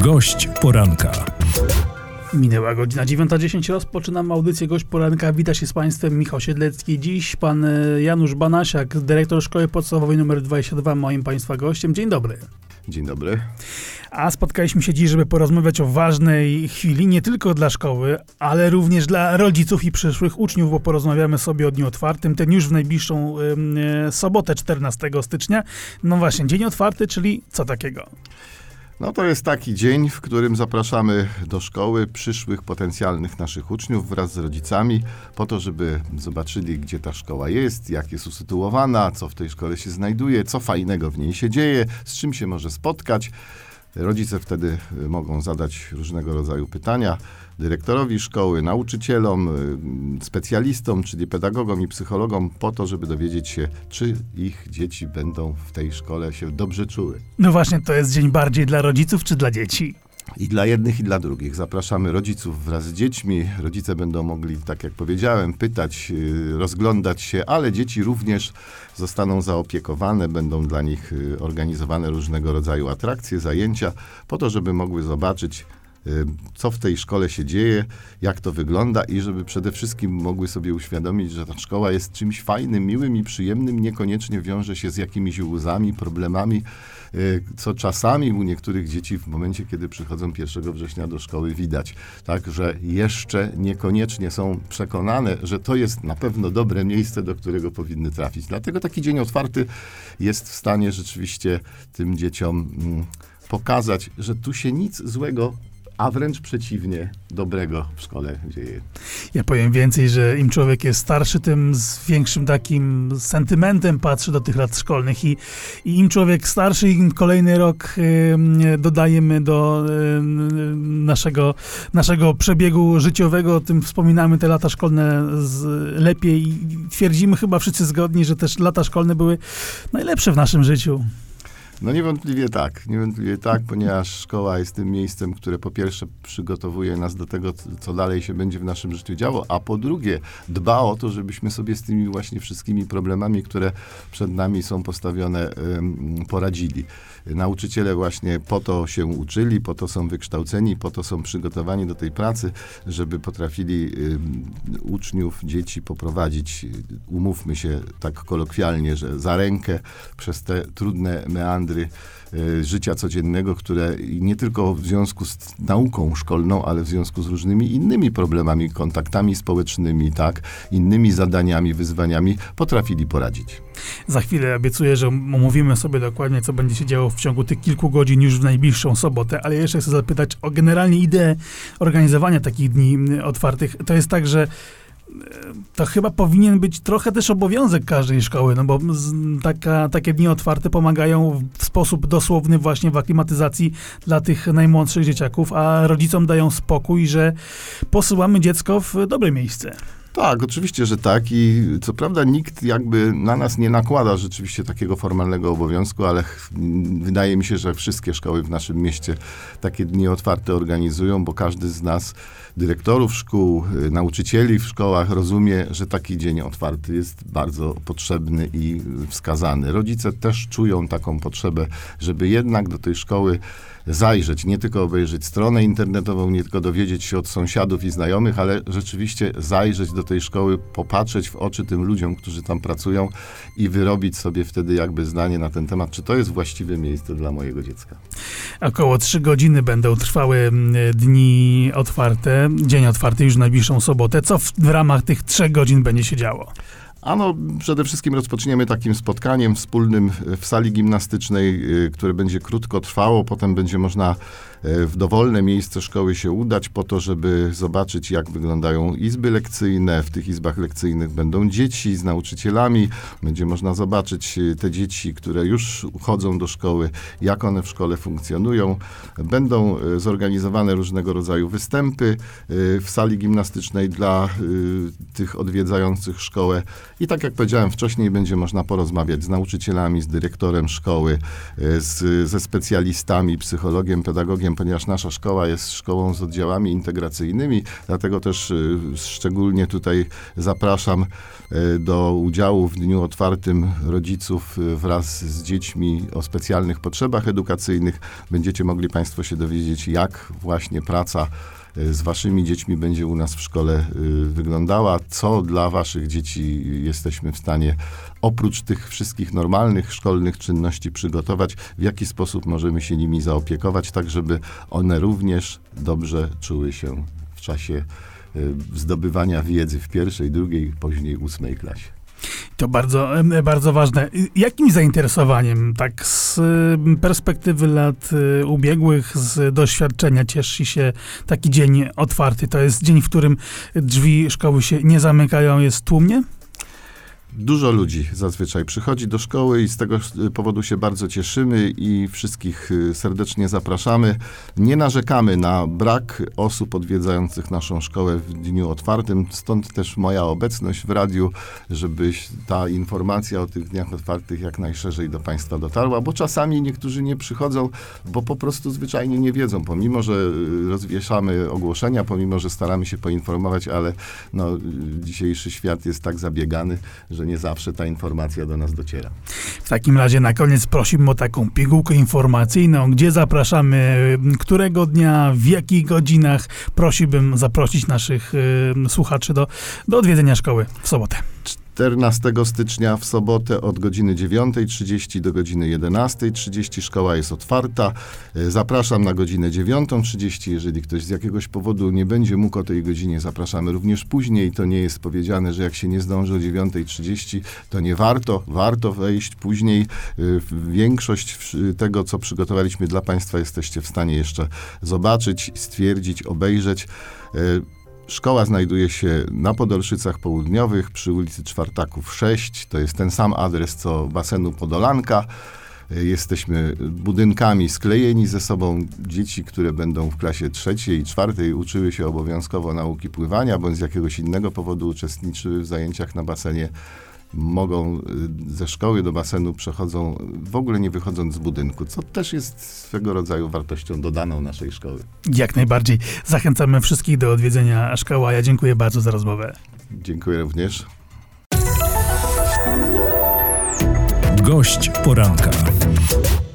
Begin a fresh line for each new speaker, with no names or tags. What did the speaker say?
Gość poranka.
Minęła godzina 9:10, rozpoczynamy audycję Gość Poranka. Wita się z Państwem Michał Siedlecki. Dziś pan Janusz Banasiak, dyrektor Szkoły Podstawowej nr 22, moim Państwa gościem. Dzień dobry.
Dzień dobry.
A spotkaliśmy się dziś, żeby porozmawiać o ważnej chwili, nie tylko dla szkoły, ale również dla rodziców i przyszłych uczniów, bo porozmawiamy sobie o Dniu Otwartym. Ten już w najbliższą sobotę, 14 stycznia. No właśnie, Dzień Otwarty, czyli co takiego?
No to jest taki dzień, w którym zapraszamy do szkoły przyszłych potencjalnych naszych uczniów wraz z rodzicami po to, żeby zobaczyli, gdzie ta szkoła jest, jak jest usytuowana, co w tej szkole się znajduje, co fajnego w niej się dzieje, z czym się może spotkać. Rodzice wtedy mogą zadać różnego rodzaju pytania dyrektorowi szkoły, nauczycielom, specjalistom, czyli pedagogom i psychologom, po to, żeby dowiedzieć się, czy ich dzieci będą w tej szkole się dobrze czuły.
No właśnie, to jest dzień bardziej dla rodziców czy dla dzieci?
I dla jednych, i dla drugich. Zapraszamy rodziców wraz z dziećmi. Rodzice będą mogli, tak jak powiedziałem, pytać, rozglądać się, ale dzieci również zostaną zaopiekowane. Będą dla nich organizowane różnego rodzaju atrakcje, zajęcia, po to, żeby mogły zobaczyć, co w tej szkole się dzieje, jak to wygląda i żeby przede wszystkim mogły sobie uświadomić, że ta szkoła jest czymś fajnym, miłym i przyjemnym, niekoniecznie wiąże się z jakimiś łzami, problemami, co czasami u niektórych dzieci w momencie, kiedy przychodzą 1 września do szkoły widać. Tak, że jeszcze niekoniecznie są przekonane, że to jest na pewno dobre miejsce, do którego powinny trafić. Dlatego taki dzień otwarty jest w stanie rzeczywiście tym dzieciom pokazać, że tu się nic złego, a wręcz przeciwnie, dobrego w szkole dzieje.
Ja powiem więcej, że im człowiek jest starszy, tym z większym takim sentymentem patrzy do tych lat szkolnych i im człowiek starszy, im kolejny rok dodajemy do naszego przebiegu życiowego, tym wspominamy te lata szkolne lepiej i twierdzimy chyba wszyscy zgodni, że też lata szkolne były najlepsze w naszym życiu.
No niewątpliwie tak, ponieważ szkoła jest tym miejscem, które po pierwsze przygotowuje nas do tego, co dalej się będzie w naszym życiu działo, a po drugie dba o to, żebyśmy sobie z tymi właśnie wszystkimi problemami, które przed nami są postawione, poradzili. Nauczyciele właśnie po to się uczyli, po to są wykształceni, po to są przygotowani do tej pracy, żeby potrafili uczniów, dzieci poprowadzić, umówmy się tak kolokwialnie, że za rękę przez te trudne meandry życia codziennego, które nie tylko w związku z nauką szkolną, ale w związku z różnymi innymi problemami, kontaktami społecznymi, tak, innymi zadaniami, wyzwaniami potrafili poradzić.
Za chwilę obiecuję, że omówimy sobie dokładnie, co będzie się działo w ciągu tych kilku godzin już w najbliższą sobotę, ale jeszcze chcę zapytać o generalnie ideę organizowania takich dni otwartych. To jest tak, że to chyba powinien być trochę też obowiązek każdej szkoły, no bo takie dni otwarte pomagają w sposób dosłowny właśnie w aklimatyzacji dla tych najmłodszych dzieciaków, a rodzicom dają spokój, że posyłamy dziecko w dobre miejsce.
Tak, oczywiście, że tak i co prawda nikt jakby na nas nie nakłada rzeczywiście takiego formalnego obowiązku, ale wydaje mi się, że wszystkie szkoły w naszym mieście takie dni otwarte organizują, bo każdy z nas, dyrektorów szkół, nauczycieli w szkołach rozumie, że taki dzień otwarty jest bardzo potrzebny i wskazany. Rodzice też czują taką potrzebę, żeby jednak do tej szkoły zajrzeć, nie tylko obejrzeć stronę internetową, nie tylko dowiedzieć się od sąsiadów i znajomych, ale rzeczywiście zajrzeć do tej szkoły, popatrzeć w oczy tym ludziom, którzy tam pracują i wyrobić sobie wtedy jakby zdanie na ten temat, czy to jest właściwe miejsce dla mojego dziecka.
Około 3 godziny będą trwały dni otwarte, dzień otwarty już w najbliższą sobotę. Co w ramach tych 3 godzin będzie się działo?
Przede wszystkim rozpoczniemy takim spotkaniem wspólnym w sali gimnastycznej, które będzie krótko trwało. Potem będzie można w dowolne miejsce szkoły się udać po to, żeby zobaczyć, jak wyglądają izby lekcyjne. W tych izbach lekcyjnych będą dzieci z nauczycielami. Będzie można zobaczyć te dzieci, które już chodzą do szkoły, jak one w szkole funkcjonują. Będą zorganizowane różnego rodzaju występy w sali gimnastycznej dla tych odwiedzających szkołę. I tak jak powiedziałem wcześniej, będzie można porozmawiać z nauczycielami, z dyrektorem szkoły, ze specjalistami, psychologiem, pedagogiem, powiedziałem, ponieważ nasza szkoła jest szkołą z oddziałami integracyjnymi, dlatego też szczególnie tutaj zapraszam do udziału w dniu otwartym rodziców wraz z dziećmi o specjalnych potrzebach edukacyjnych. Będziecie mogli Państwo się dowiedzieć, jak właśnie praca z waszymi dziećmi będzie u nas w szkole wyglądała, co dla waszych dzieci jesteśmy w stanie oprócz tych wszystkich normalnych szkolnych czynności przygotować, w jaki sposób możemy się nimi zaopiekować, tak żeby one również dobrze czuły się w czasie zdobywania wiedzy w 1., 2., później 8. klasie.
To bardzo, bardzo ważne. Jakim zainteresowaniem, tak z perspektywy lat ubiegłych, z doświadczenia cieszy się taki dzień otwarty? To jest dzień, w którym drzwi szkoły się nie zamykają, jest tłumnie?
Dużo ludzi zazwyczaj przychodzi do szkoły i z tego powodu się bardzo cieszymy i wszystkich serdecznie zapraszamy. Nie narzekamy na brak osób odwiedzających naszą szkołę w dniu otwartym, stąd też moja obecność w radiu, żeby ta informacja o tych dniach otwartych jak najszerzej do Państwa dotarła, bo czasami niektórzy nie przychodzą, bo po prostu zwyczajnie nie wiedzą, pomimo że rozwieszamy ogłoszenia, pomimo że staramy się poinformować, ale dzisiejszy świat jest tak zabiegany, że nie zawsze ta informacja do nas dociera.
W takim razie na koniec prosimy o taką pigułkę informacyjną, gdzie zapraszamy, którego dnia, w jakich godzinach. Prosiłbym zaprosić naszych słuchaczy do odwiedzenia szkoły w sobotę.
14 stycznia w sobotę od godziny 9:30 do godziny 11:30 szkoła jest otwarta. Zapraszam na godzinę 9:30. Jeżeli ktoś z jakiegoś powodu nie będzie mógł o tej godzinie, zapraszamy również później. To nie jest powiedziane, że jak się nie zdąży o 9:30, to nie warto. Warto wejść później. Większość tego, co przygotowaliśmy dla Państwa, jesteście w stanie jeszcze zobaczyć, stwierdzić, obejrzeć. Szkoła znajduje się na Podolszycach Południowych przy ulicy Czwartaków 6. To jest ten sam adres, co basenu Podolanka. Jesteśmy budynkami sklejeni ze sobą. Dzieci, które będą w klasie 3. i 4. uczyły się obowiązkowo nauki pływania, bądź z jakiegoś innego powodu uczestniczyły w zajęciach na basenie, mogą ze szkoły do basenu przechodzą w ogóle nie wychodząc z budynku, co też jest swego rodzaju wartością dodaną naszej szkoły.
Jak najbardziej. Zachęcamy wszystkich do odwiedzenia szkoły. Ja dziękuję bardzo za rozmowę.
Dziękuję również.
Gość poranka.